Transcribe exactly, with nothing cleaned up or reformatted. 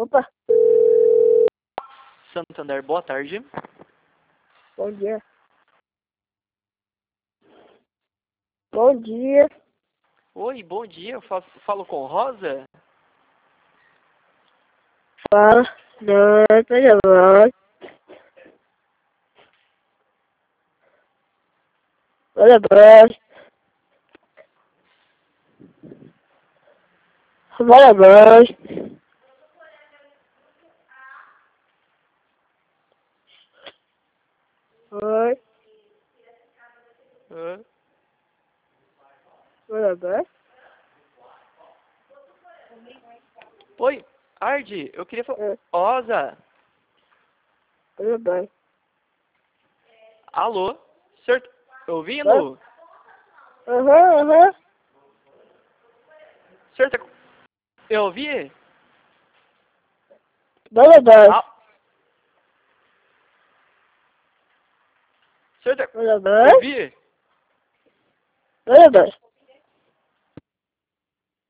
Opa, Santander, boa tarde. bom dia. Bom dia. Oi, bom dia. Eu falo, falo com Rosa? Fala. Não, tô chamando. Olha, abraço. Olha, abraço. Oi. Hã? Olha, abraço. Oi, Ardi, eu queria falar... É. Rosa, Olha, abraço. alô? Senhor, tá ouvindo? Aham, aham. Senhor, tá... Eu ouvi? Olha, abraço. Ah, senhor, tá... Olha, Eu abraço. ouvi? Olha, abraço.